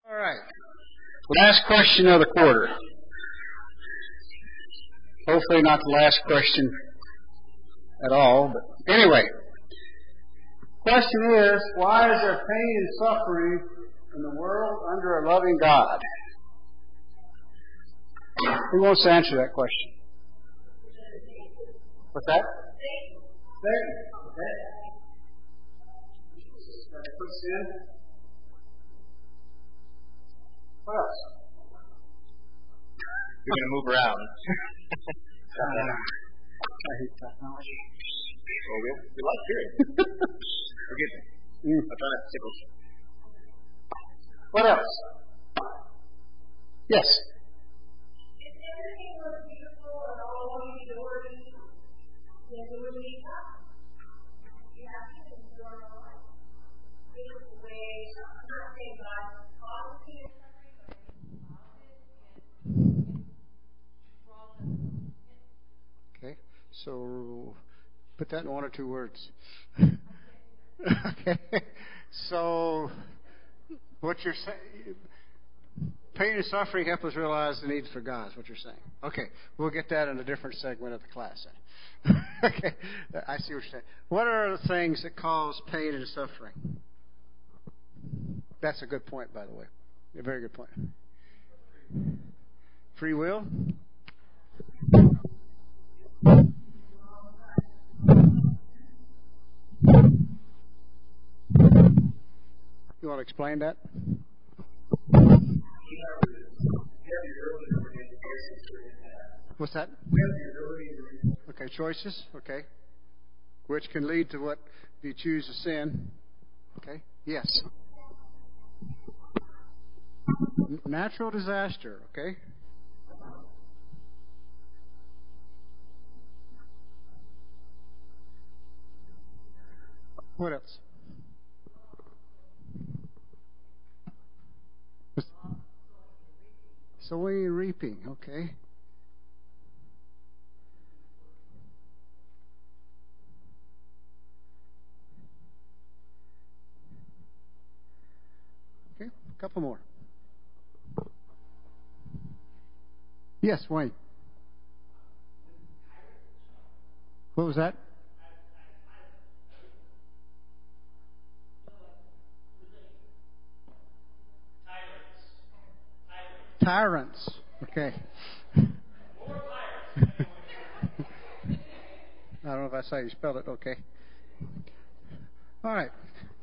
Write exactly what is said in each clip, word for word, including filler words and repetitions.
All right. Last question of the quarter. Hopefully not the last question at all, but anyway. Question is, why is there pain and suffering in the world under a loving God? Who wants to answer that question? What's that? Satan. Okay. Put sin. What else? You're going to move around. uh, I hate technology. Well, we, we like hearing. We're good. Mm. I'm trying to tickle. What else? Yes. If everything was beautiful and all loving orderly, then we would be happy. You have to enjoy your life. This is the way, I'm not saying God caused me to suffering, but I think He allows it and it draws us to Him. Okay, so put that in one or two words. Okay, so what you're saying, pain and suffering help us realize the need for God is what you're saying. Okay, we'll get that in a different segment of the class then. Okay, I see what you're saying. What are the things that cause pain and suffering? That's a good point, by the way. A very good point. Free will? You want to explain that? What's that? Okay, choices. Okay. Which can lead to what you choose to sin. Okay. Yes. N- natural disaster. Okay. What else? Sowing and reaping. Okay. Okay. A couple more. Yes, Wayne. What was that? Tyrants. Okay. I don't know if that's how you spell it. Okay. All right.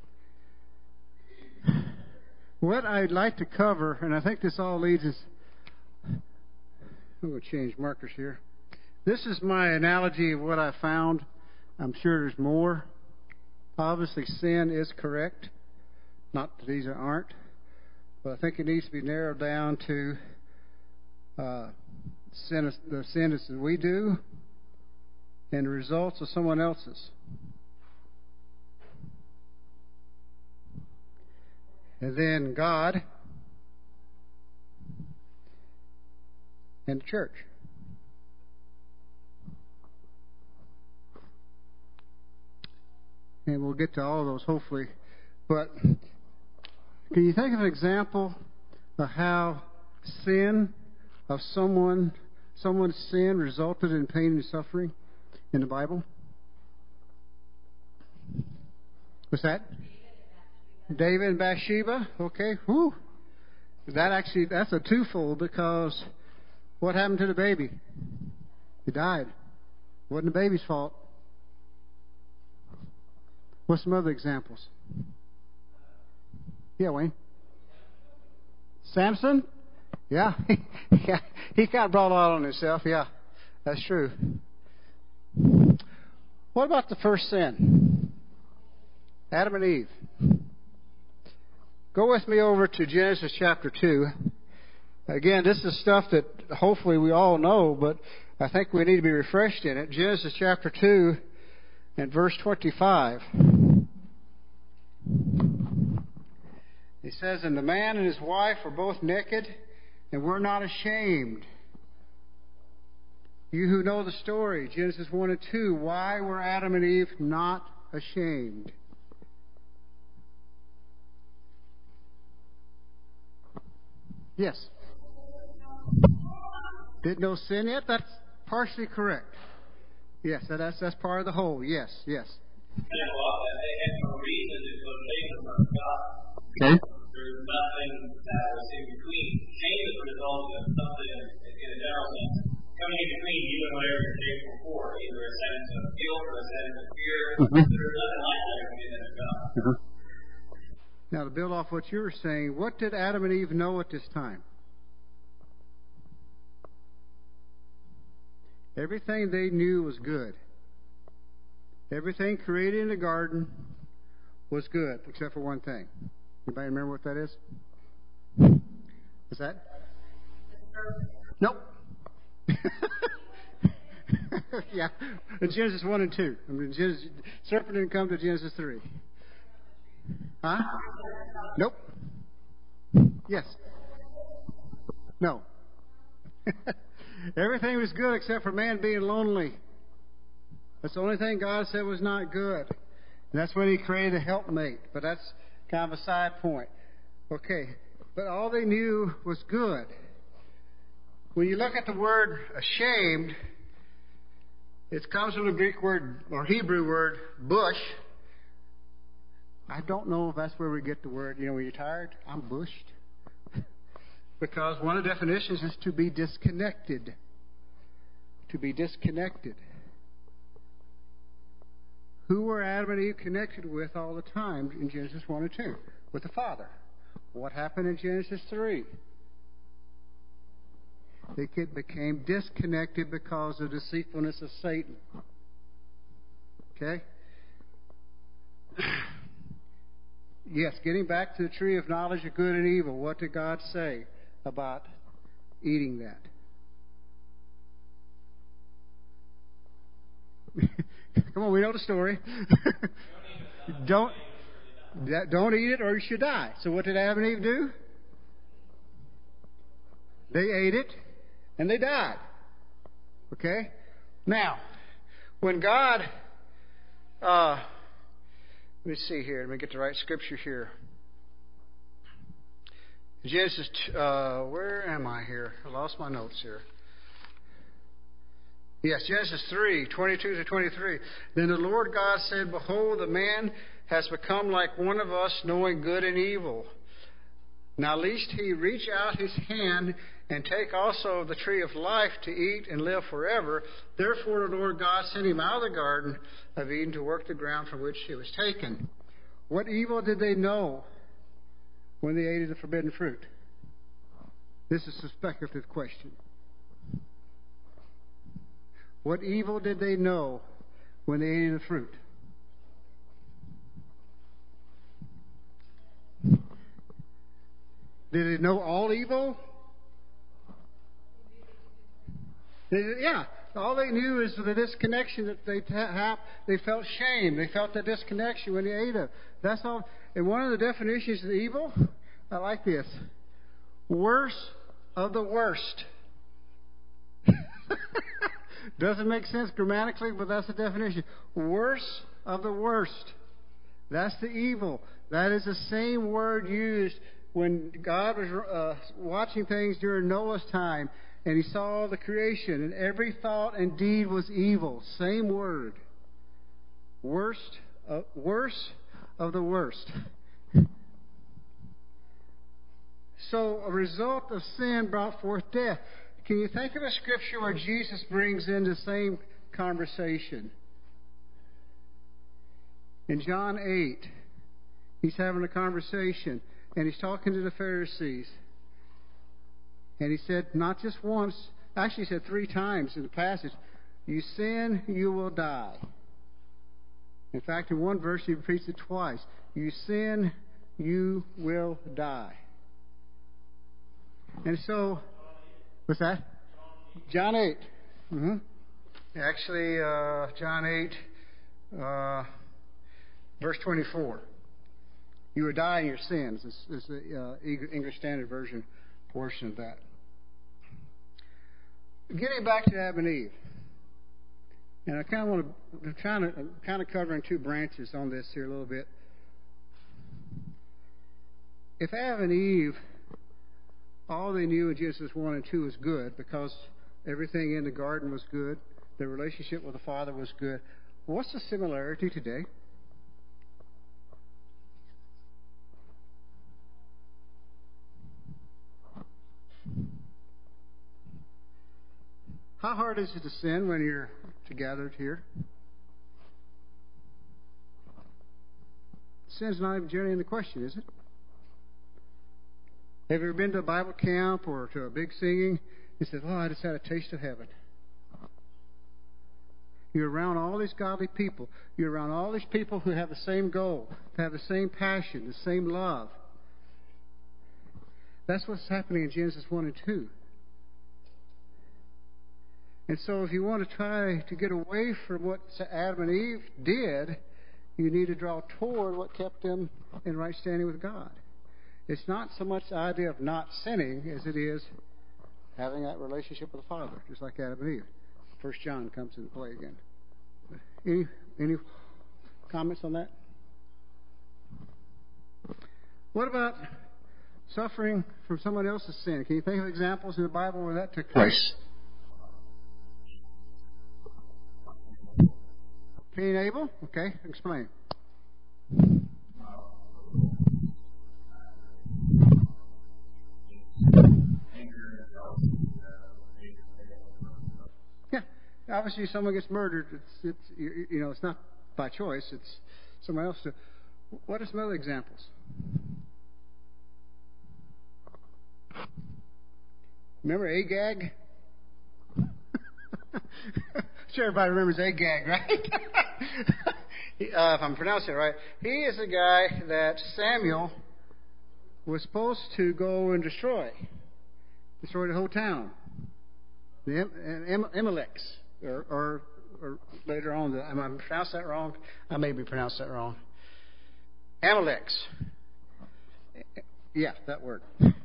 What I'd like to cover, and I think this all leads us. I'm going to change markers here. This is my analogy of what I found. I'm sure there's more. Obviously, sin is correct. Not that these aren't. But I think it needs to be narrowed down to uh, sin, the sins that we do and the results of someone else's. And then God and the church. And we'll get to all those hopefully. But can you think of an example of how sin of someone, someone's sin resulted in pain and suffering in the Bible? What's that? David and Bathsheba. Okay. Whew. That actually, that's a twofold because what happened to the baby? He died. It wasn't the baby's fault. What's some other examples? Yeah, Wayne. Samson? Yeah. yeah. He kind of brought it all on himself. Yeah. That's true. What about the first sin? Adam and Eve. Go with me over to Genesis chapter two. Again, this is stuff that hopefully we all know, but I think we need to be refreshed in it. Genesis chapter two and verse twenty-five. He says, "And the man and his wife were both naked and were not ashamed." You who know the story, Genesis one and two, why were Adam and Eve not ashamed? Yes. Didn't know sin yet? That's partially correct. Yes, that- that's that's part of the whole. Yes, yes. Yeah, well, they had no reason to go to from God. Okay. There's nothing that was in between. Shame is a result of something in a general sense coming in between you and whatever you're shaped before, either a sense of guilt or a sense of fear. Mm-hmm. There's nothing like that in the image of God. Mm-hmm. Now, to build off what you were saying, what did Adam and Eve know at this time? Everything they knew was good. Everything created in the garden was good, except for one thing. Anybody remember what that is? What's that? Nope. Yeah, in Genesis one and two. I mean, Genesis, serpent didn't come to Genesis three. Huh? Nope. Yes. No. Everything was good except for man being lonely. That's the only thing God said was not good. And that's when He created a helpmate. But that's kind of a side point. Okay. But all they knew was good. When you look at the word ashamed, it comes from the Greek word or Hebrew word bush. I don't know if that's where we get the word, you know, when you're tired, I'm bushed. Because one of the definitions is to be disconnected. To be disconnected. Who were Adam and Eve connected with all the time in Genesis one and two? With the Father. What happened in Genesis three? They became disconnected because of the deceitfulness of Satan. Okay? Yes, getting back to the tree of knowledge of good and evil, what did God say about eating that? Come on, we know the story. don't don't eat it or you should die. So what did Adam and Eve do? They ate it and they died. Okay? Now, when God uh, let me see here. Let me get the right scripture here. Genesis, uh, where am I here? I lost my notes here. Yes, Genesis three, twenty-two to twenty-three. Then the Lord God said, Behold, the man has become like one of us, knowing good and evil. Now lest he reach out his hand and take also the tree of life to eat and live forever. Therefore the Lord God sent him out of the garden of Eden to work the ground from which he was taken. What evil did they know when they ate of the forbidden fruit? This is a speculative question. What evil did they know when they ate of the fruit? Did they know all evil? They, yeah. All they knew is the disconnection that they have. They felt shame. They felt the disconnection when they ate it. That's all. And one of the definitions of evil, I like this. Worst of the worst. Doesn't make sense grammatically, but that's the definition. Worst of the worst. That's the evil. That is the same word used when God was uh, watching things during Noah's time, and he saw the creation, and every thought and deed was evil. Same word. Worst, uh, worst of the worst. So, a result of sin brought forth death. Can you think of a scripture where Jesus brings in the same conversation? In John eight, he's having a conversation, and he's talking to the Pharisees. And he said, not just once, actually he said three times in the passage, you sin, you will die. In fact, in one verse he repeats it twice. You sin, you will die. And so, what's that? John eight. Mm-hmm. Actually, uh, John eight, uh, verse twenty-four. You will die in your sins. This is the uh, English Standard Version portion of that. Getting back to Adam and Eve, and I kind of want to, I'm trying to, I'm kind of covering two branches on this here a little bit. If Adam and Eve all they knew in Genesis one and two was good because everything in the garden was good. Their relationship with the Father was good. What's the similarity today? How hard is it to sin when you're gathered here? Sin's not even generally in the question, is it? Have you ever been to a Bible camp or to a big singing? You said, "Oh, I just had a taste of heaven." You're around all these godly people. You're around all these people who have the same goal, who have the same passion, the same love. That's what's happening in Genesis one and two. And so if you want to try to get away from what Adam and Eve did, you need to draw toward what kept them in right standing with God. It's not so much the idea of not sinning as it is having that relationship with the Father, just like Adam and Eve. First John comes into play again. Any any comments on that? What about suffering from someone else's sin? Can you think of examples in the Bible where that took place? Cain and Abel? Okay, explain. Yeah, obviously, someone gets murdered. It's, it's you, you know, it's not by choice. It's someone else. To, what are some other examples? Remember Agag? Sure, everybody remembers Agag, right? he, uh, if I'm pronouncing it right, he is the guy that Samuel was supposed to go and destroy, destroy the whole town. The Am- Amaleks, or, or, or later on, the, am I pronouncing that wrong? I may be pronouncing that wrong. Amaleks. Yeah, that word.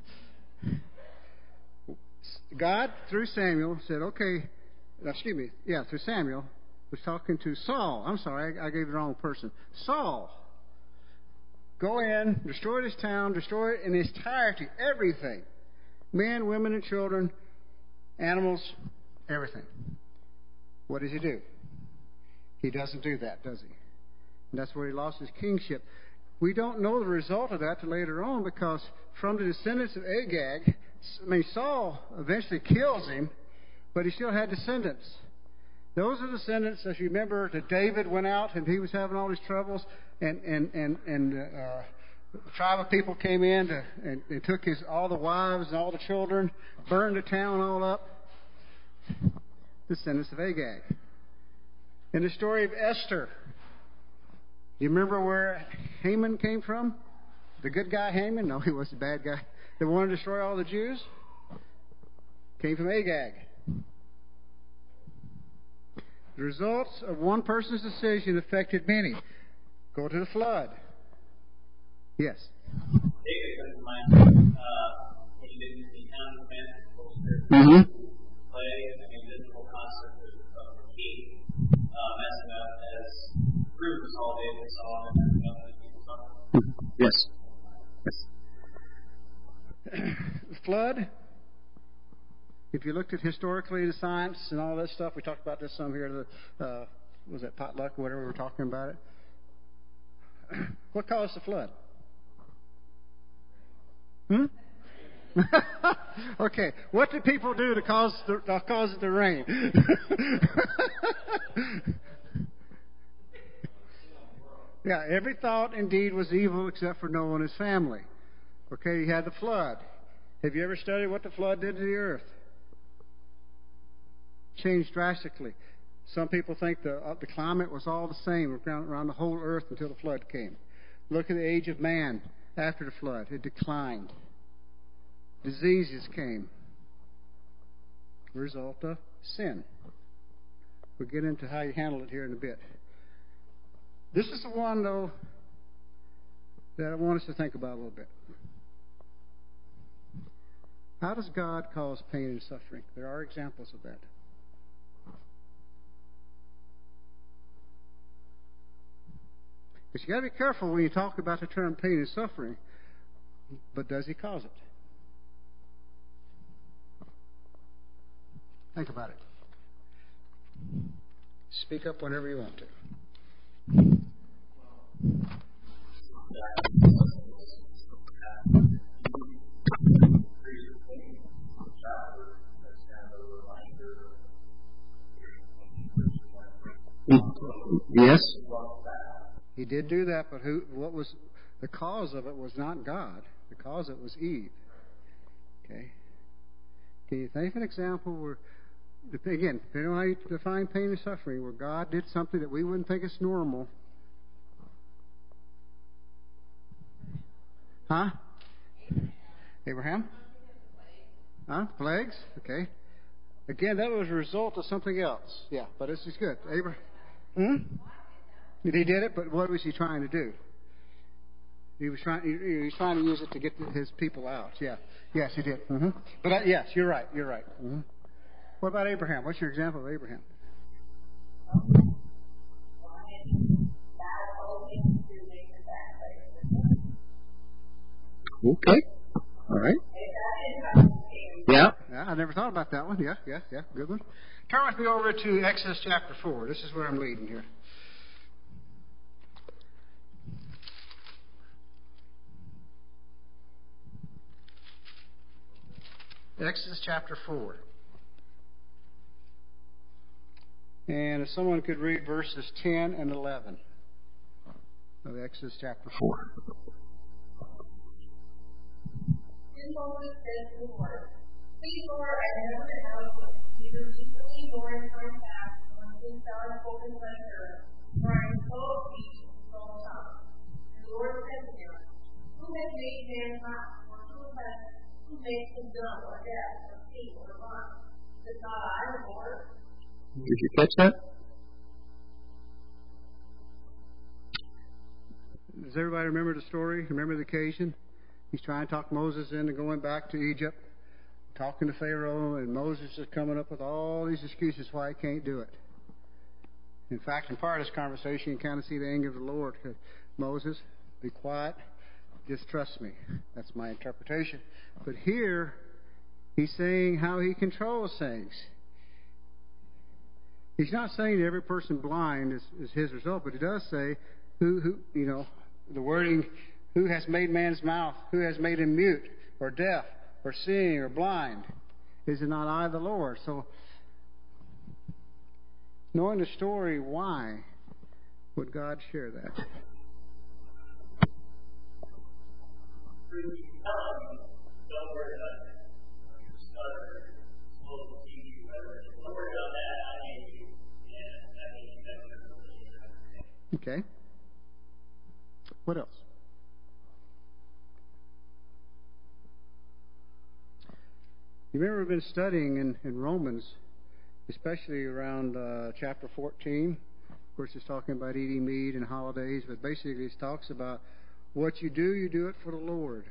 God, through Samuel, said, okay, excuse me, yeah, through Samuel, was talking to Saul. I'm sorry, I, I gave the wrong person. Saul, go in, destroy this town, destroy it in its entirety, everything. Men, women, and children, animals, everything. What does he do? He doesn't do that, does he? And that's where he lost his kingship. We don't know the result of that till later on, because from the descendants of Agag, I mean, Saul eventually kills him, but he still had descendants. Those are descendants, as you remember, that David went out and he was having all these troubles, and and and and uh, the tribe of people came in to, and, and took his all the wives and all the children, burned the town all up. Descendants of Agag. In the story of Esther, do you remember where Haman came from? The good guy Haman? No, he was the bad guy. That wanted to destroy all the Jews? Came from Agag. The results of one person's decision affected many. Go to the flood. Yes. David comes to mind. Uh, when he didn't see counting events, Mm-hmm. play, I mean, this whole concept of the king uh, messing up as fruit was all David saw and messing up as people saw. Yes. Yes. The flood, if you looked at historically the science and all that stuff, we talked about this some here, the, uh, was that potluck, whatever we were talking about it. What caused the flood? Hmm? Okay, what did people do to cause the, to cause it to rain? Yeah, every thought and deed was evil except for Noah and his family. Okay, you had the flood. Have you ever studied what the flood did to the earth? Changed drastically. Some people think the uh, the climate was all the same around, around the whole earth until the flood came. Look at the age of man after the flood. It declined. Diseases came. Result of sin. We'll get into how you handle it here in a bit. This is the one, though, that I want us to think about a little bit. How does God cause pain and suffering? There are examples of that. But you got to be careful when you talk about the term pain and suffering. But does He cause it? Think about it. Speak up whenever you want to. Yes, he did do that, but who? What was the cause of it? Was not God. The cause of it was Eve. Okay. Can you think of an example where, again, you know how you define pain and suffering, where God did something that we wouldn't think is normal? Huh? Abraham? Huh? Plagues? Okay. Again, that was a result of something else. Yeah, but this is good. Abraham. Hmm? He did it, but what was he trying to do? He was trying. He was trying to use it to get his people out. Yeah. Yes, he did. Mm-hmm. But uh, yes, you're right. You're right. Mm-hmm. What about Abraham? What's your example of Abraham? Okay. All right. Yeah. Yeah. I never thought about that one. Yeah. Yeah. Yeah. Good one. Turn with me over to Exodus chapter four. This is where I'm leading here. Exodus chapter four. And if someone could read verses ten and eleven of Exodus chapter four. Then Moses said to the Lord, Please, Lord, I remember the house of either recently nor in time past, when things thou hast spoken to thy servant, for I am so of thee, so tongue. And the Lord said to him, Who has made man's mouth, or who has who makes him dumb, or deaf, or feeble, or blind? Is not I, the Lord? Did you catch that? Does everybody remember the story? Remember the occasion? He's trying to talk Moses into going back to Egypt, talking to Pharaoh, and Moses is coming up with all these excuses why he can't do it. In fact, in part of this conversation, you kind of see the anger of the Lord. Moses, be quiet. Just trust me. That's my interpretation. But here, he's saying how he controls things. He's not saying that every person blind is, is his result, but he does say, who, who, you know, the wording, who has made man's mouth, who has made him mute, or deaf, or seeing, or blind? Is it not I, the Lord? So, knowing the story, why would God share that? Okay. What else? You remember we've been studying in, in Romans, especially around uh, chapter fourteen. Of course, it's talking about eating meat and holidays, but basically it talks about what you do, you do it for the Lord.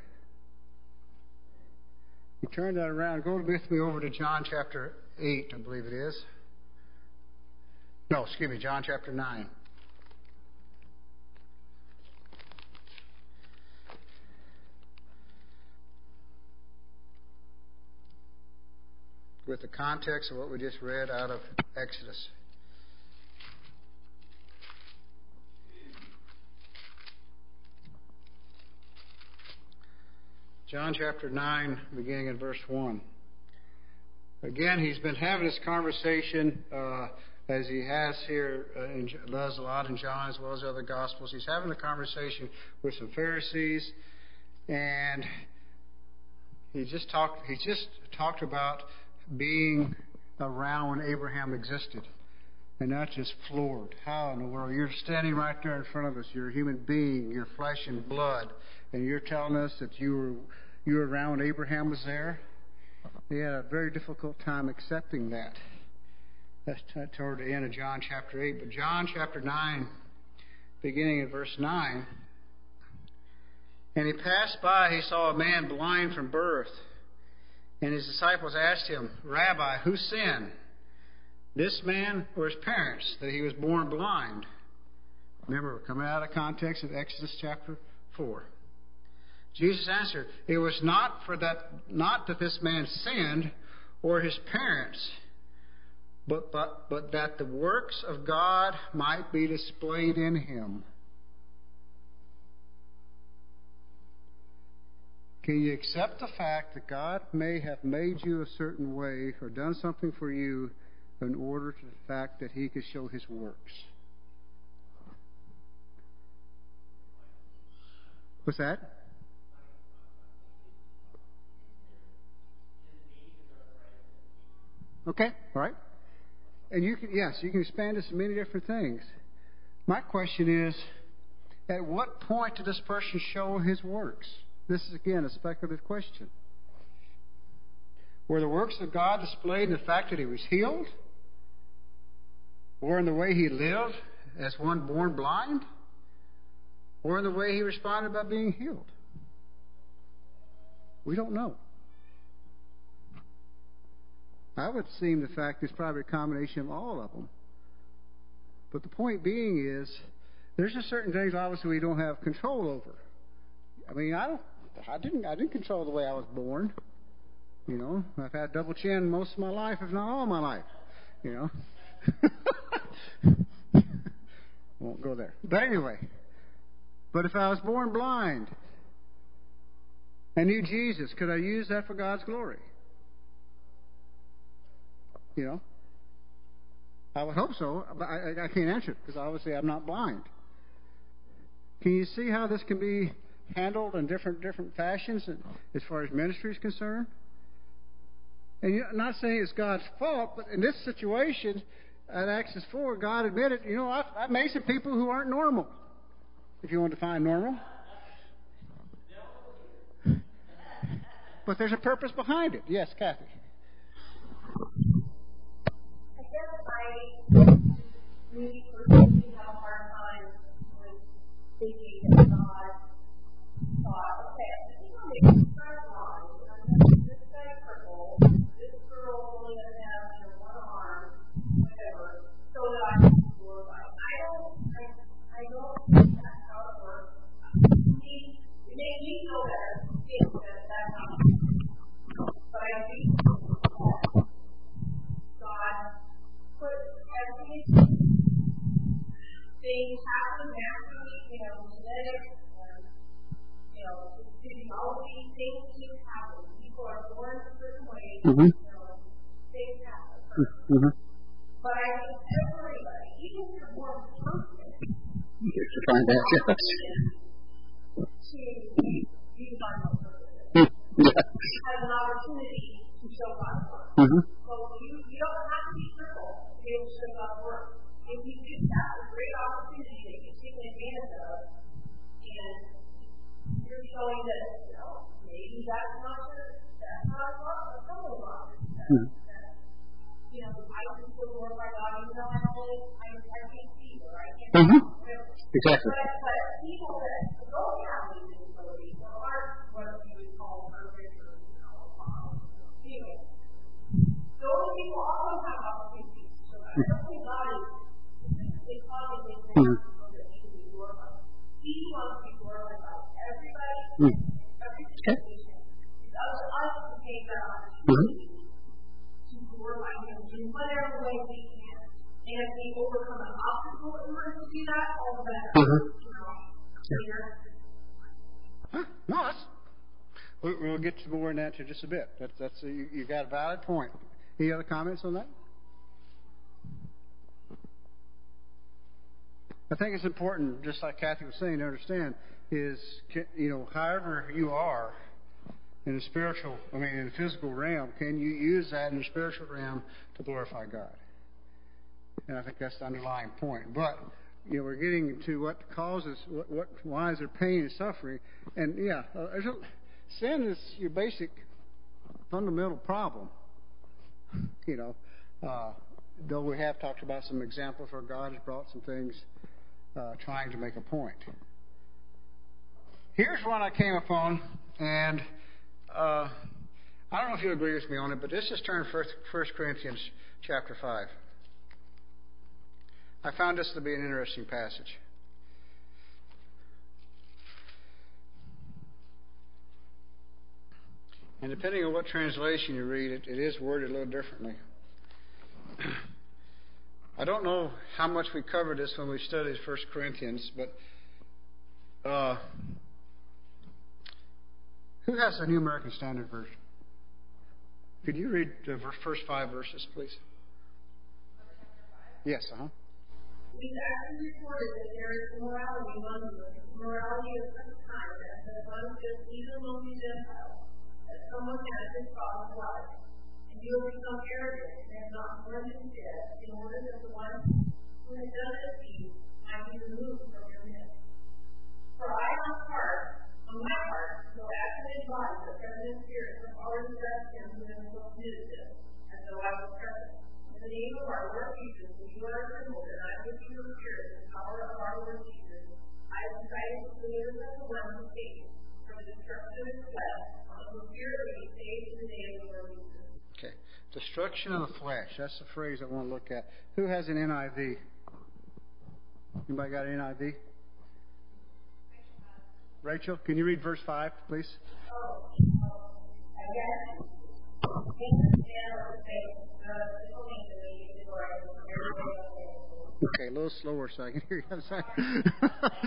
You turn that around. Go with me over to John chapter eight, I believe it is. No, excuse me, John chapter nine. With the context of what we just read out of Exodus. John chapter nine, beginning in verse one. Again, he's been having this conversation, uh, as he has here, uh, in, does a lot in John as well as other Gospels. He's having a conversation with some Pharisees, and he just talked. He just talked about being around when Abraham existed, and not just floored. How in the world? You're standing right there in front of us. You're a human being. You're flesh and blood, and you're telling us that you were you were around when Abraham was there. They had a very difficult time accepting that. That's toward the end of John chapter eight. But John chapter nine, beginning at verse nine, and he passed by. He saw a man blind from birth. And his disciples asked him, Rabbi, who sinned, this man or his parents, that he was born blind? Remember, we're coming out of context of Exodus chapter four. Jesus answered, It was not for that, not that this man sinned or his parents, but, but, but that the works of God might be displayed in him. Can you accept the fact that God may have made you a certain way or done something for you in order to the fact that he could show his works? What's that? Okay, all right. And you can, yes, you can expand this to many different things. My question is, at what point did this person show his works? This is, again, a speculative question. Were the works of God displayed in the fact that he was healed? Or in the way he lived as one born blind? Or in the way he responded by being healed? We don't know. I would seem the fact it's probably a combination of all of them. But the point being is, there's just certain things obviously we don't have control over. I mean, I don't, I didn't, I didn't control the way I was born. You know, I've had double chin most of my life, if not all my life. You know, won't go there. But anyway, but if I was born blind and knew Jesus, could I use that for God's glory? You know, I would hope so, but I, I can't answer it because obviously I'm not blind. Can you see how this can be handled in different different fashions as far as ministry is concerned? And you're not saying it's God's fault, but in this situation, at Acts four, God admitted, you know, I've, I've made some people who aren't normal. If you want to define normal. But there's a purpose behind it. Yes, Kathy. I guess I really personally have a hard time with thinking that God thought, okay, I think I'll make this guy blind, and I'm going to make this guy crippled, this girl only going to have you know, one arm, whatever, so that I can glorify. I don't, I, I don't think that's how it works. It made me feel better to think that that's how it works. But I do think that God put everything happen naturally, you know, genetics and, you know, physiology, things just happen. People are born a certain way, mm-hmm. you know, things happen. Mm-hmm. But I think everybody, even if you're born perfect, you're trying to to use our purposes. Has an opportunity to show God's work. Mm-hmm. So you, you don't have to be crippled to be able to show God's work. If you do have a great opportunity that you take advantage of, and you're showing that, you know, maybe that's not your, that's not a couple of options. That, that, you know, I can still glorify God even though I only, I, I can't see or I can't mm-hmm. see. Exactly. But, but people that don't have these disabilities or aren't what you would call perfect or, you know, anyway, those people also have opportunities to show God. I don't think God is it's obviously mm-hmm. people that need to be glorified. He wants to be glorified by everybody, mm-hmm. every situation. It's up to us to take that opportunity mm-hmm. to glorify Him in whatever way we can. And if we overcome an obstacle in order to do that, all the better. Mm-hmm. You know, later. Huh? No, that's, we, we'll get to more on that in just a bit. That's, that's a, you, you got a valid point. Any other comments on that? I think it's important, just like Kathy was saying, to understand is, you know, however you are in the spiritual, I mean, in the physical realm, can you use that in the spiritual realm to glorify God? And I think that's the underlying point. But, you know, we're getting to what causes, what, what why is there pain and suffering? And, yeah, uh, there's a, sin is your basic fundamental problem, you know. Uh, though we have talked about some examples where God has brought some things Uh, trying to make a point. Here's one I came upon, and uh, I don't know if you agree with me on it, but let's just turn to First Corinthians chapter five. I found this to be an interesting passage. And depending on what translation you read, it, it is worded a little differently. I don't know how much we covered this when we studied First Corinthians, but uh, who has the New American Standard Version? Could you read the first five verses, please? Yes, uh-huh. We've actually reported that there is immorality among you, immorality of such kind as has manifested even among the Gentiles, that someone has his father's wife. And you will become arrogant and have not learned instead, in order that the one who has done this to you might be removed from your midst. For I on part, on my part, though acting in body, but present in spirit, have already judged him who has committed this, as though I was present. In the name of our Lord Jesus, which you are assembled, and I with you in spirit, the power of our Lord Jesus, I have decided to deliver them the one who came from the destruction of his flesh, and whose spirit will be saved in the day of the Lord Jesus. Okay. Destruction of the flesh. That's the phrase I want to look at. Who has an N I V? Anybody got an N I V? Rachel, can you read verse five, please? Oh, again, in the stand of the faith, the fulfilling the need of the Lord. Okay, a little slower so I can hear you. I'm sorry. In the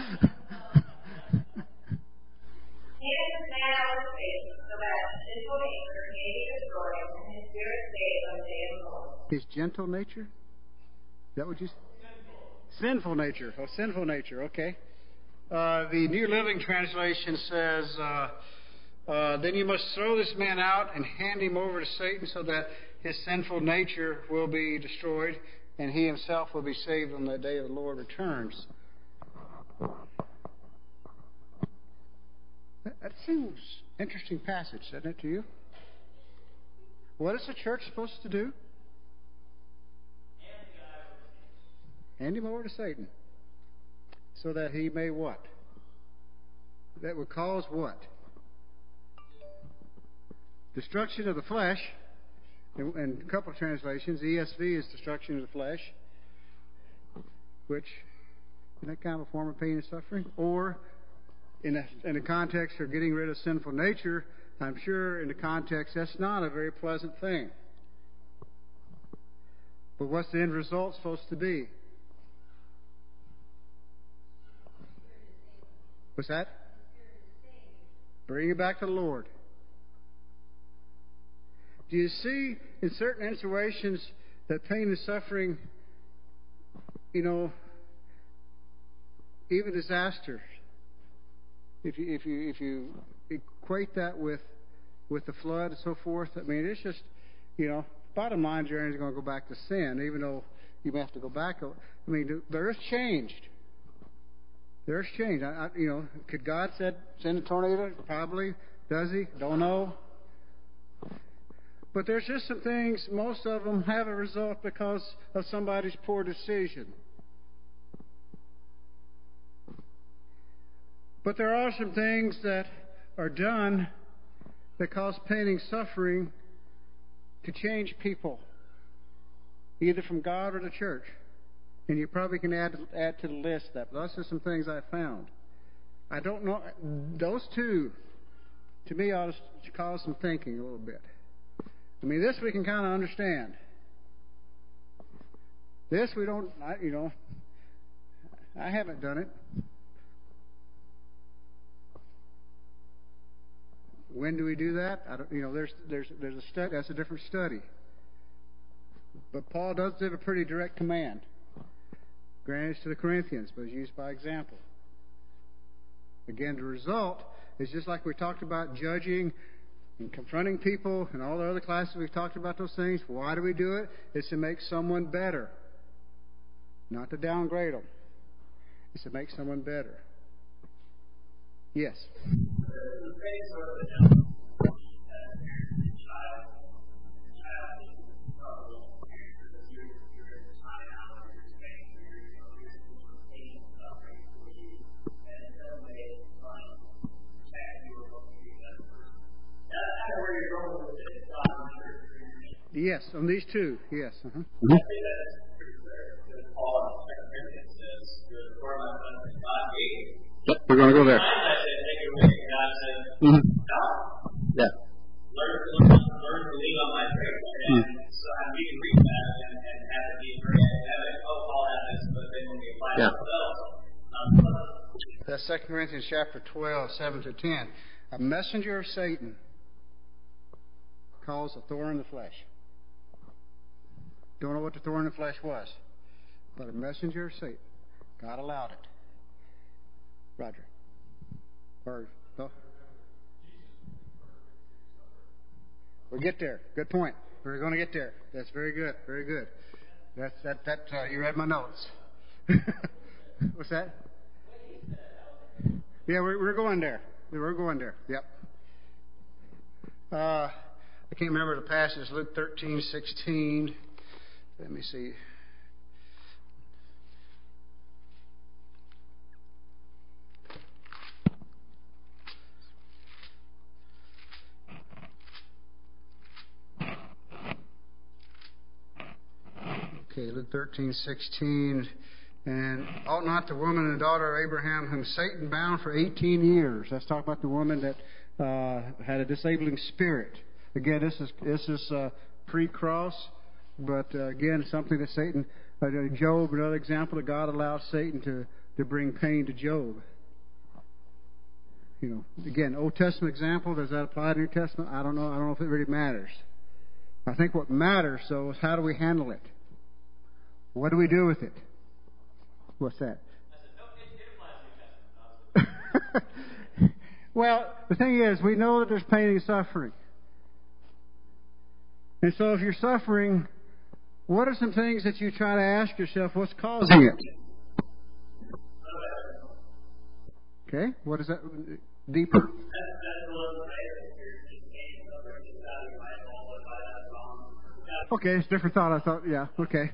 stand of the faith, so that his sinful nature may be destroyed, and his spirit saved on the day of the Lord. His gentle nature? Is that what you said? Sinful nature. Oh, sinful nature. Okay. Uh, the New Living Translation says, uh, uh, then you must throw this man out and hand him over to Satan so that his sinful nature will be destroyed and he himself will be saved on the day of the Lord returns. That, that seems interesting passage, doesn't it to you? What is the church supposed to do? Hand him over to Satan. So that he may what? That would cause what? Destruction of the flesh. In, in a couple of translations, E S V is destruction of the flesh, which is that kind of a form of pain and suffering. Or in the, in the context of getting rid of sinful nature, I'm sure in the context that's not a very pleasant thing. But what's the end result supposed to be? What's that? Bring it back to the Lord. Do you see in certain situations that pain and suffering, you know, even disaster, if you if you if you equate that with with the flood and so forth, I mean, it's just, you know, bottom line, Jerry's going to go back to sin, even though you may have to go back. I mean, there is changed. There's change. I, I, you know, could God said send a tornado? Probably. Does He? Don't know. But there's just some things. Most of them have a result because of somebody's poor decision. But there are some things that are done that cause pain and suffering to change people, either from God or the church. And you probably can add add to the list that. Those are some things I found. I don't know. Those two, to me, ought to cause some thinking a little bit. I mean, this we can kind of understand. This we don't, I, you know, I haven't done it. When do we do that? I don't, you know, there's there's there's a study. That's a different study. But Paul does give a pretty direct command. Granted to the Corinthians, but it's used by example. Again, the result is just like we talked about judging and confronting people and all the other classes we've talked about those things. Why do we do it? It's to make someone better. Not to downgrade them. It's to make someone better. Yes? Yes, on these two, yes. Uh-huh. Mm-hmm. Yep, we're going to go there. Mm-hmm. Yeah. Learn to learn to lean on my faith, and so we can read that and, and have it be very academic. That's Second Corinthians chapter twelve, seven to ten. A messenger of Satan calls a thorn in the flesh. Don't know what the thorn in the flesh was, but a messenger of Satan. God allowed it. Roger. Or, oh. We'll get there. Good point. We're going to get there. That's very good. Very good. That's that. That uh, you read my notes. What's that? Yeah, we're we're going there. We're going there. Yep. Uh, I can't remember the passage. Luke thirteen sixteen. Let me see. Okay, Luke thirteen sixteen. And ought not the woman and daughter of Abraham, whom Satan bound for eighteen years. Let's talk about the woman that uh, had a disabling spirit. Again, this is this is uh, pre-cross, but uh, again, something that Satan, uh, Job, another example that God allowed Satan to, to bring pain to Job. You know, again, Old Testament example. Does that apply to New Testament? I don't know. I don't know if it really matters. I think what matters, though, is how do we handle it? What do we do with it? What's that? Well, the thing is, we know that there's pain and suffering. And so if you're suffering, what are some things that you try to ask yourself, what's causing it? Okay, what is that? Deeper. Okay, it's a different thought. I thought, yeah, okay.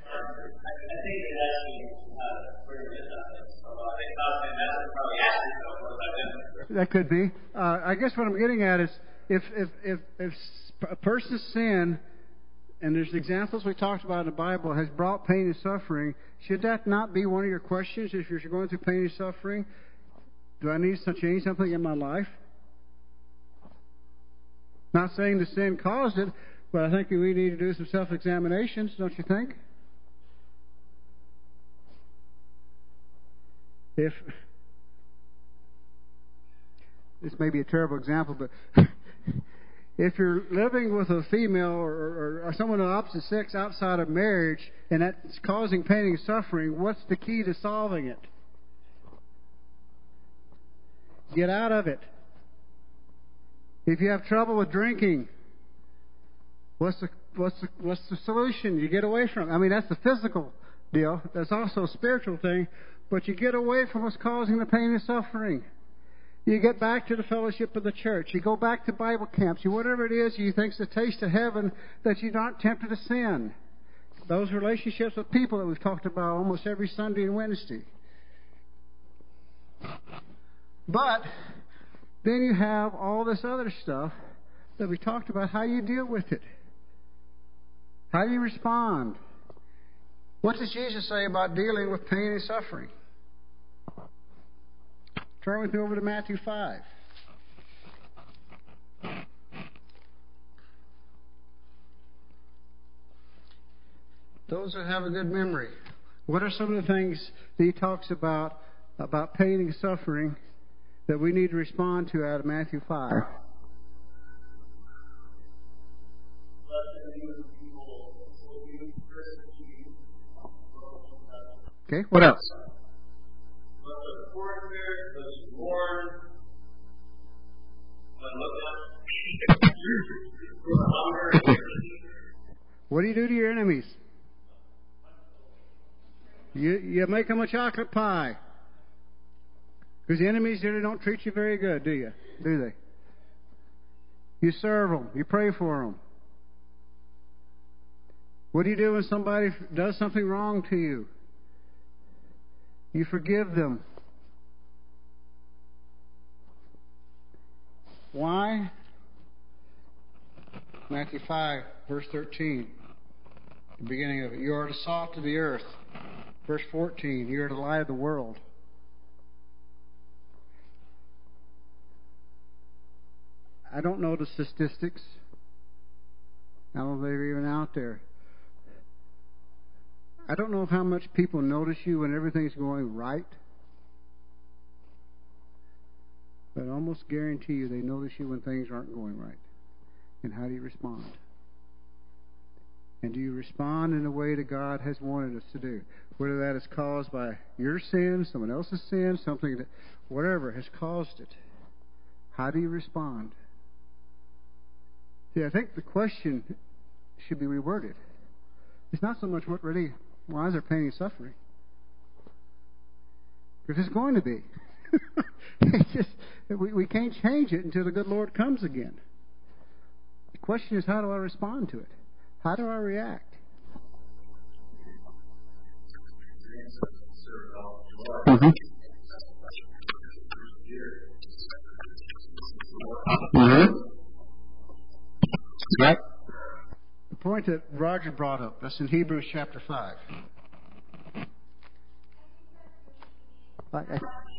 That could be. Uh, I guess what I'm getting at is if if if, if a person's sin, and there's examples we talked about in the Bible, has brought pain and suffering, should that not be one of your questions if you're going through pain and suffering? Do I need to change something in my life? Not saying the sin caused it, but I think we need to do some self-examinations, don't you think? If this may be a terrible example, but if you're living with a female or, or, or someone of the opposite sex outside of marriage and that's causing pain and suffering, what's the key to solving it? Get out of it. If you have trouble with drinking, what's the what's the what's the solution? You get away from it. I mean, that's the physical deal. That's also a spiritual thing. But you get away from what's causing the pain and suffering. You get back to the fellowship of the church. You go back to Bible camps. You whatever it is you think's the taste of heaven, that you're not tempted to sin. Those relationships with people that we've talked about almost every Sunday and Wednesday. But then you have all this other stuff that we talked about, how you deal with it. How do you respond? What does Jesus say about dealing with pain and suffering? Turn with me over to Matthew five. Those that have a good memory. What are some of the things that he talks about, about pain and suffering, that we need to respond to out of Matthew five? Okay, what else? What do you do to your enemies? You you make them a chocolate pie. Because the enemies really don't treat you very good, do you? Do they? You serve them. You pray for them. What do you do when somebody does something wrong to you? You forgive them. Why? Matthew five, verse thirteen, the beginning of it. You are the salt of the earth. Verse fourteen, you are the light of the world. I don't know the statistics. I don't know if they're even out there. I don't know how much people notice you when everything's going right. but I almost guarantee you they notice you when things aren't going right. And how do you respond? And do you respond in the way that God has wanted us to do? Whether that is caused by your sin, someone else's sin, something that, whatever has caused it. How do you respond? See, I think the question should be reworded. It's not so much what really, why is there pain and suffering? Because it's going to be. It's just, we, we can't change it until the good Lord comes again. The question is, how do I respond to it? How do I react? Mm-hmm. Mm-hmm. Right. The point that Roger brought up, that's in Hebrews chapter five. I, I,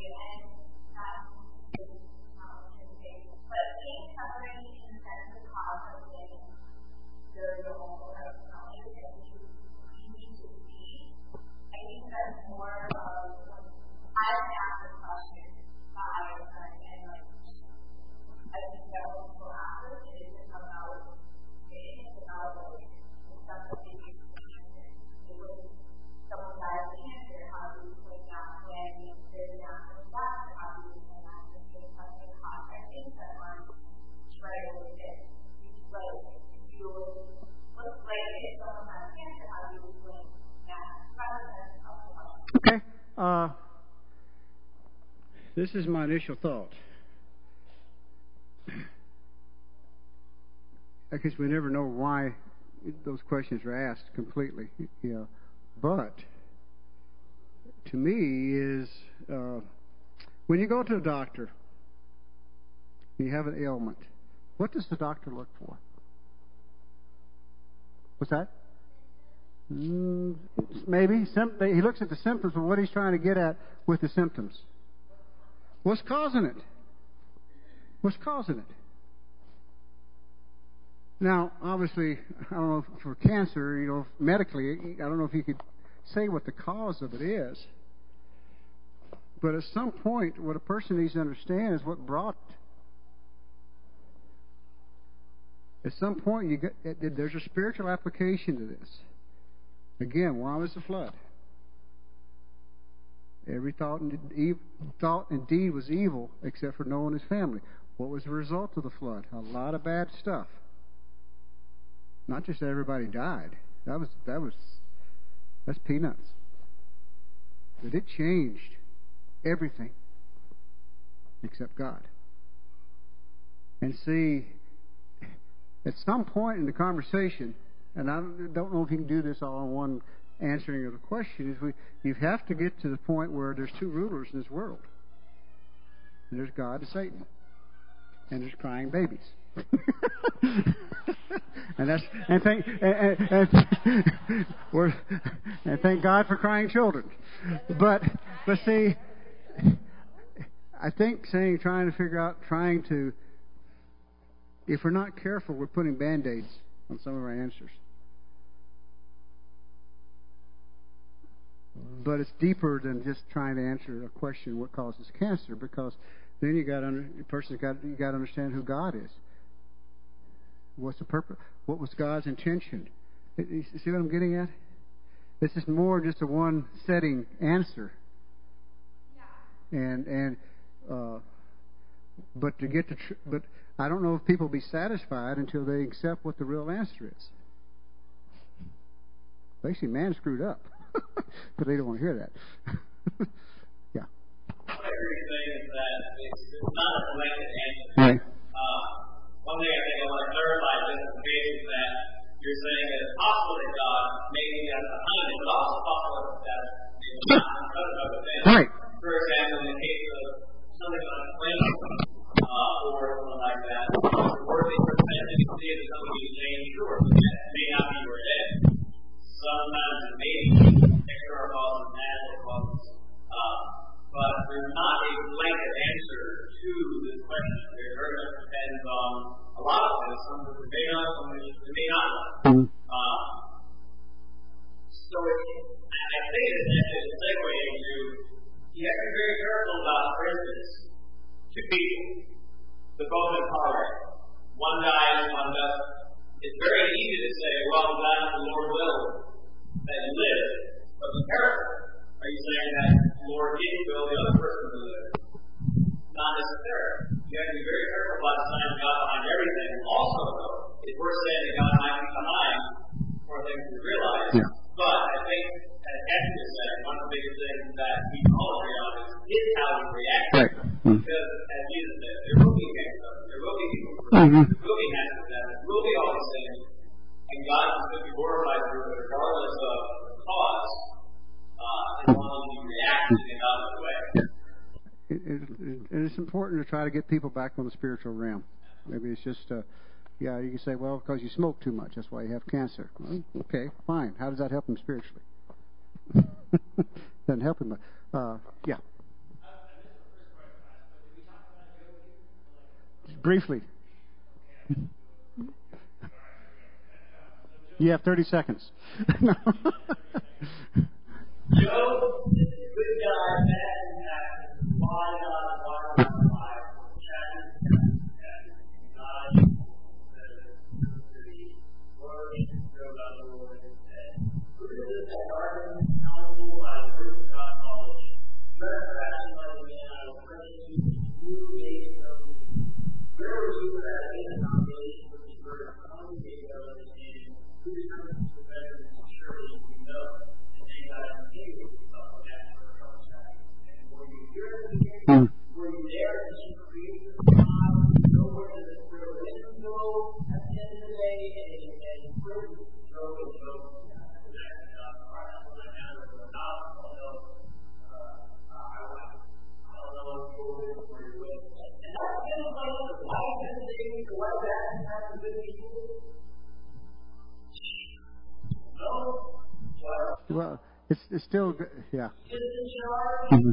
Okay. Uh, this is my initial thought. I guess we never know why those questions are asked completely. You know. But to me is uh, when you go to a doctor and you have an ailment, what does the doctor look for? What's that? Mm, maybe. He looks at the symptoms of what he's trying to get at with the symptoms. What's causing it? What's causing it? Now, obviously, I don't know, for cancer, you know, medically, I don't know if you could say what the cause of it is. But at some point, what a person needs to understand is what brought it. At some point, you get, there's a spiritual application to this. Again, why was the flood? Every thought and, deed, thought and deed was evil except for Noah and his family. What was the result of the flood? A lot of bad stuff. Not just that everybody died. That was that was that's peanuts. But it changed everything except God. And see, at some point in the conversation, and I don't know if you can do this all in one answering of the question, is we you have to get to the point where there's two rulers in this world. And there's God and Satan. And there's crying babies. and that's and thank and, and, and, we're, and thank God for crying children. But but see, I think saying trying to figure out trying to if we're not careful, we're putting band-aids on some of our answers. But it's deeper than just trying to answer a question: what causes cancer? Because then you got under the person's got you got to understand who God is. What's the purpose? What was God's intention? You see what I'm getting at? This is more just a one setting answer. Yeah. And and uh, but to get to tr- but I don't know if people will be satisfied until they accept what the real answer is. Basically, man screwed up. But they don't want to hear that. Yeah. What I hear you saying is that it's, it's not a blanket answer. Right. Uh, one thing I think I want to clarify just in case is that you're saying that it's possible that God maybe has behind it, but also possible that maybe not because of other things. Right. For example, in the case of something unexplainable, uh, or something like that, or they pretend to see that something is saying sure, but that may not be your head. Sometimes it may be external causes, natural causes, uh, but there's not a blanket answer to this question. It very much depends on a lot of things. Some of it may not, some of it may not. Uh, so it, I think it's actually a segue into you have to be very careful about, for instance, two people. They're both in power. One dies, one doesn't. It's very easy to say, well, God, the Lord will that you live. But be careful. Are you saying that the Lord didn't will the other person to live? Not necessarily. You have to be very careful about signing God behind everything. Also, though, if we're saying that God might be behind more things we realize. Yeah. But I think, as Esther said, one of the biggest things that we can all agree on is, is how we react. Right. Mm-hmm. Because, as Jesus said, there will be hiccups, there will be people, mm-hmm. there will be hands there will be all these things, and God is going to be glorified through it, regardless of the cause, uh, as long as we react in another way. It, it, it, it's important to try to get people back on the spiritual realm. Maybe it's just, uh, yeah, you can say, well, because you smoke too much, that's why you have cancer. Well, okay, fine. How does that help them spiritually? Doesn't help them. Uh, yeah. Briefly. You have thirty seconds. No. Job is a good guy, bad and bad. Why not? Why not? Why? God, the word, go down the Lord and say, who is this that garden, counsel, I will prove God knowledge. Dress fashion like a man, I will pray to you, you made it so. Where were you at in the foundation with the word of communicating of understanding? Who determines the better and surely you know? And then God continues to talk about that for a couple seconds. And were you here at the beginning? Were you there as you created the God? Know where the where the wisdom go at the end of the day, and and where you go and go. Well, it's it's still good. Yeah. Mm-hmm.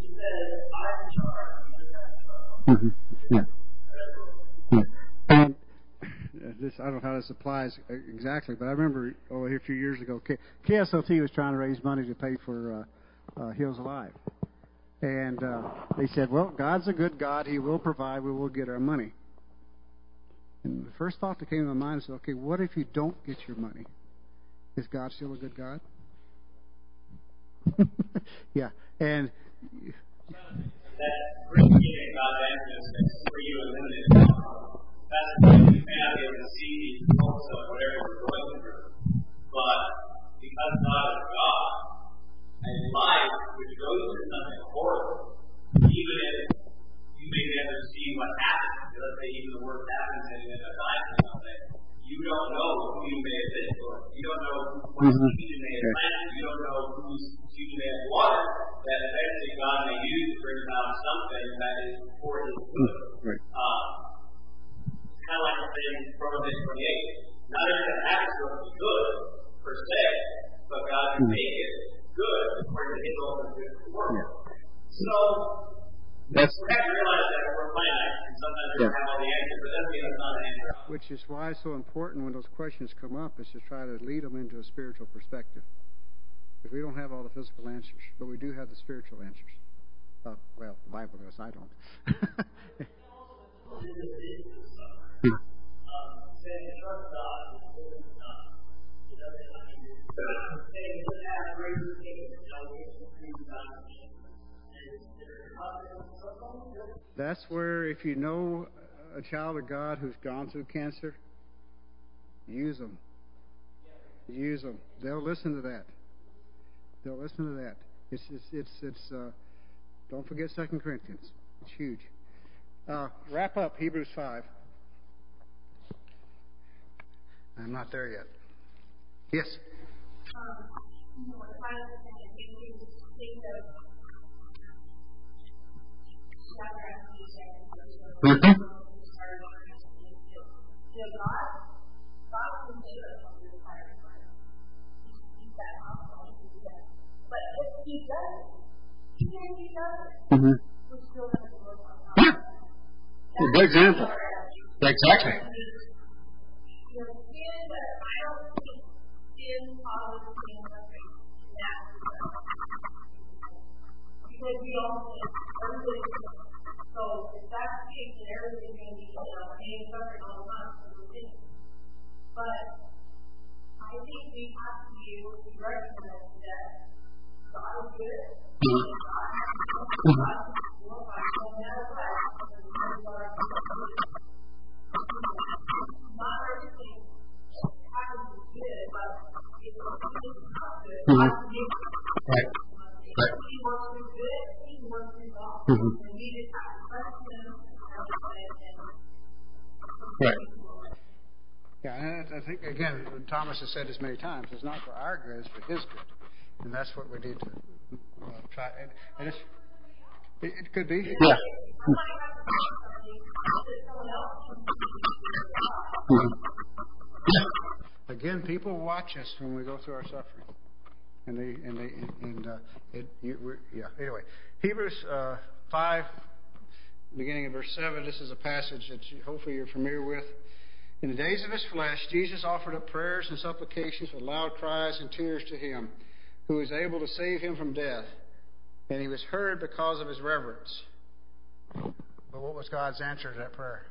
Mm-hmm. Yeah. Yeah. And this, I don't know how this applies exactly, but I remember oh, here a few years ago, K- KSLT was trying to raise money to pay for uh, uh, Hills Alive. And uh, they said, well, God's a good God. He will provide. We will get our money. And the first thought that came to my mind is, okay, what if you don't get your money? Is God still a good God? Yeah. And that great giving God's answers for you and limited. That's the way you may not be able to see the results of whatever you're going through. But because God is God, and life, which goes through something horrible, even if you may never see what happens, let's say even the worst happens and you end up dying or something, you don't know who you may have been for. You don't know what mm-hmm. seed you may have planted. You don't know whose seed you may have watered. That eventually God may use to bring about something that is for His good. Right. Um, it's kind of like the thing in Proverbs twenty-eight. Not everything that happens to us is good, per se, but God can mm-hmm. make it good according to His ultimate good work. Yeah. So, That's, we have to realize that we're finite, and sometimes we don't have all the answers, but that doesn't mean it's not an answer. Which is why it's so important when those questions come up is to try to lead them into a spiritual perspective. Because we don't have all the physical answers, but we do have the spiritual answers. Uh, well, the Bible does, I don't. That's where, if you know a child of God who's gone through cancer, use them. Use them. They'll listen to that. They'll listen to that. It's it's it's, it's uh, don't forget Second Corinthians. It's huge. Uh, wrap up Hebrews five. I'm not there yet. Yes. Um, you know, if I was going to make you think of Mm-hmm. So God, God can do it on the entire time. He's that awesome. But if He does it, even if He does it, mm-hmm. we're still going to work on it. Yeah. Good example. Exactly. You know, sin, but I don't think sin causes things like that. Because we all sin. Everybody So if that's the case, then everything's going to be, you know, pain, suffering all the time, so we're thinking. But I think we have to be able to recognize that God is good. God is glorified no matter what. Not everything happens is good, but if it's not good, God can make it. Right. Right. He works through good, he works through wrong. Mm-hmm. And we just have to trust him and Right. Yeah, and I think, again, Thomas has said this many times, it's not for our good, it's for his good. And that's what we need to uh, try. And, and it's, it, it could be. Yeah. Mm-hmm. Again, people watch us when we go through our suffering. And they, and they, and uh, it, you, we're, yeah. Anyway, Hebrews uh, five, beginning in verse seven. This is a passage that you, hopefully you're familiar with. In the days of his flesh, Jesus offered up prayers and supplications with loud cries and tears to him, who was able to save him from death. And he was heard because of his reverence. But what was God's answer to that prayer?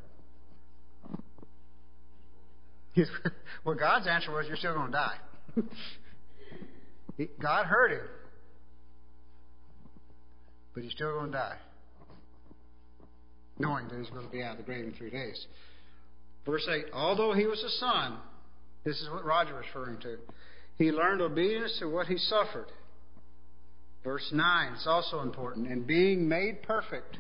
Well, God's answer was, you're still going to die. God heard him, but he's still going to die, knowing that he's going to be out of the grave in three days. Verse eight, although he was a son, this is what Roger was referring to, he learned obedience to what he suffered. Verse nine, it's also important, and being made perfect.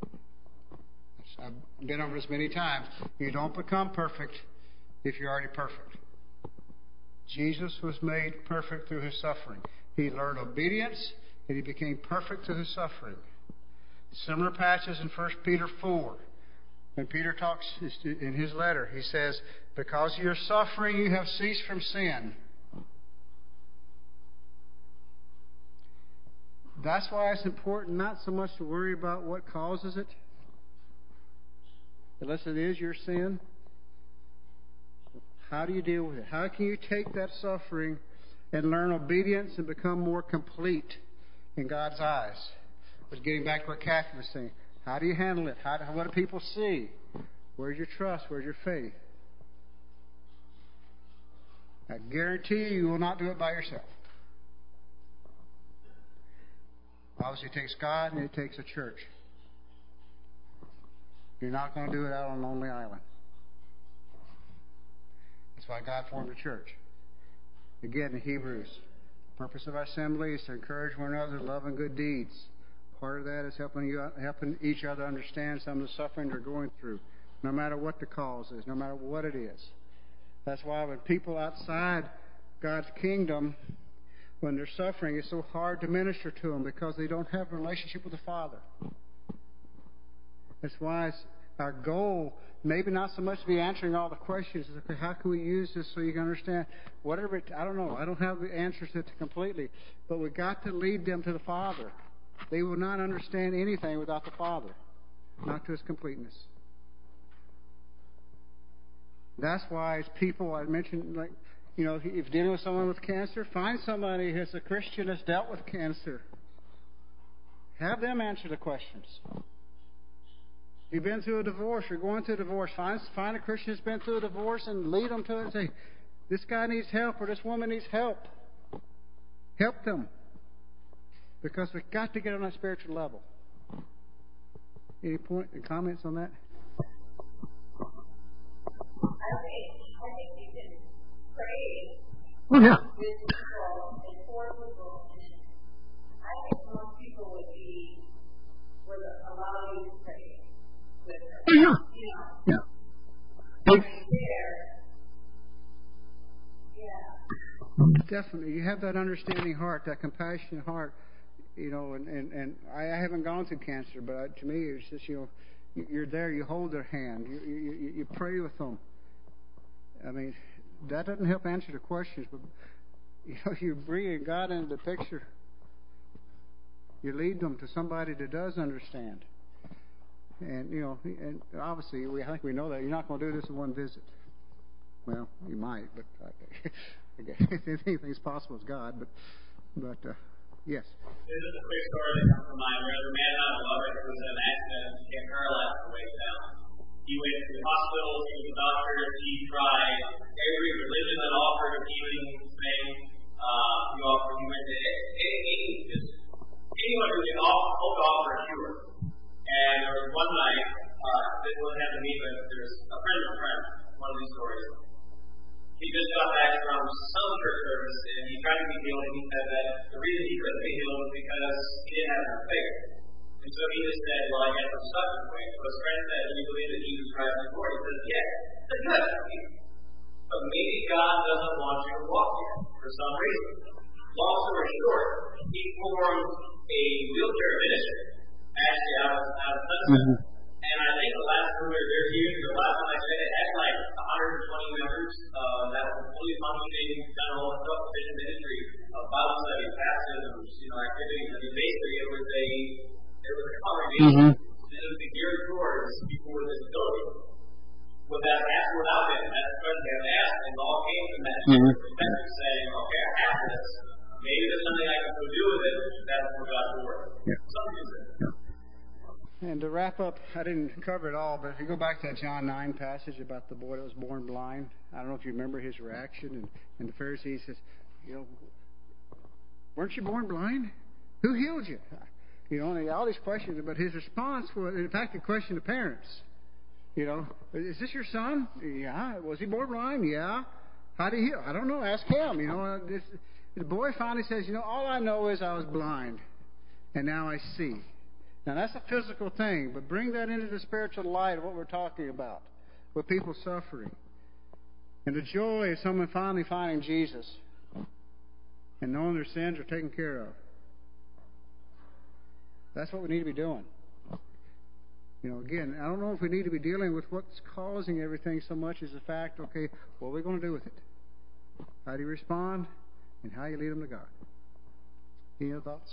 I've been over this many times. You don't become perfect if you're already perfect. Jesus was made perfect through his suffering. He learned obedience, and he became perfect through his suffering. Similar passages in First Peter four. When Peter talks in his letter, he says, because of your suffering you have ceased from sin. That's why it's important not so much to worry about what causes it, unless it is your sin. How do you deal with it? How can you take that suffering and learn obedience and become more complete in God's eyes? But getting back to what Kathy was saying, how do you handle it? How do, what do people see? Where's your trust? Where's your faith? I guarantee you, you will not do it by yourself. Obviously, it takes God and it takes a church. You're not going to do it out on a lonely island. That's why God formed a church. Again, in Hebrews, the purpose of our assembly is to encourage one another to love and good deeds. Part of that is helping you, helping each other understand some of the suffering they're going through, no matter what the cause is, no matter what it is. That's why when people outside God's kingdom, when they're suffering, it's so hard to minister to them because they don't have a relationship with the Father. That's why it's our goal, maybe not so much to be answering all the questions. Okay, how can we use this so you can understand? Whatever it, I don't know. I don't have the answers to it completely. But we've got to lead them to the Father. They will not understand anything without the Father, not to its completeness. That's why as people, I mentioned, like, you know, if you're dealing with someone with cancer, find somebody who's a Christian that's dealt with cancer. Have them answer the questions. If you've been through a divorce, you're going through a divorce, find, find a Christian who's been through a divorce and lead them to it and say, this guy needs help or this woman needs help. Help them. Because we've got to get on that spiritual level. Any point, any comments on that? I think, I think you can pray Oh, yeah. with people and for people, and I think most people would be, would allow you to pray with her. Oh, yeah. You know, Yeah. right there. Yeah. Definitely. You have that understanding heart, that compassionate heart, you know, and, and, and I, I haven't gone through cancer, but I, to me it's just, you know, you're there, you hold their hand, you, you, you, you pray with them. I mean, that doesn't help answer the questions, but you know, you're bringing God into the picture. You lead them to somebody that does understand. And, you know, and obviously, we, I think we know that. You're not going to do this in one visit. Well, you might, but I, I guess anything's possible with God. But, but uh, Yes. This is a quick story that comes to mind. There's a man out of Lubbock who was in an accident and became paralyzed from the waist down. He went to the hospital, he was a doctor, he tried every religion that offered a healing thing. Uh, he offered, he went to any, any just anyone who could offer, hope to offer a cure. And there was one night, uh, this one had to meet with, there's a friend of a friend, one of these stories. He just got back from some church service and he tried to be healed, and he said that the reason he couldn't be healed was because he didn't have enough faith. And so he just said, well, I guess I'm stuck this way. So his friend said, do you believe that Jesus Christ is Lord? He says, yes. He said, good. But maybe God doesn't want you to walk here for some reason. Long story short, he formed a wheelchair ministry, actually out of, out of Sunset. Mm-hmm. And I think the last time we were there, the last time I said it, had like one hundred twenty members. Uh, that was fully functioning, done all the self-sufficient ministry of Bible study, baptisms, you know, activities. I mean, basically, it was a it was a congregation. Mm-hmm. It was geared towards people with disabilities. Without asking, without it, that's the question they asked, and it all came from that. Mm-hmm. Instead saying, okay, I have this. Maybe there's something I can go do with it. That's for God's work. Yeah. Something is it. Yeah. And to wrap up, I didn't cover it all, but if you go back to that John nine passage about the boy that was born blind, I don't know if you remember his reaction. And, and the Pharisee says, you know, weren't you born blind? Who healed you? You know, and all these questions, but his response was, in fact, he questioned the parents. You know, is this your son? Yeah. Was he born blind? Yeah. How did he heal? I don't know. Ask him. You know, this, the boy finally says, you know, all I know is I was blind, and now I see. Now, that's a physical thing, but bring that into the spiritual light of what we're talking about, with people suffering. And the joy of someone finally finding Jesus and knowing their sins are taken care of. That's what we need to be doing. You know, again, I don't know if we need to be dealing with what's causing everything so much as the fact, okay, what are we going to do with it? How do you respond? And how you lead them to God. Any other thoughts?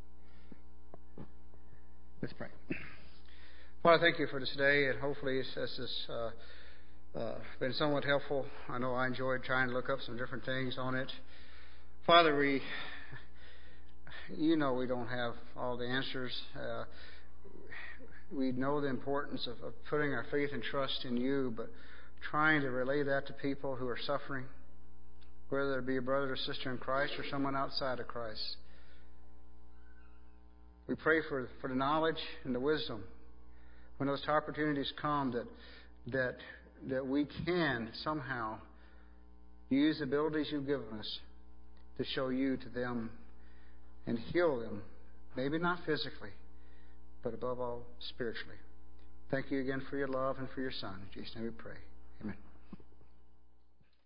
Let's pray. Father, thank you for this day, and hopefully this has uh, uh, been somewhat helpful. I know I enjoyed trying to look up some different things on it. Father, we, you know we don't have all the answers. Uh, we know the importance of, of putting our faith and trust in you, but trying to relay that to people who are suffering, whether it be a brother or sister in Christ or someone outside of Christ. We pray for, for the knowledge and the wisdom when those opportunities come that that that we can somehow use the abilities you've given us to show you to them and heal them, maybe not physically, but above all spiritually. Thank you again for your love and for your Son. In Jesus' name we pray. Amen.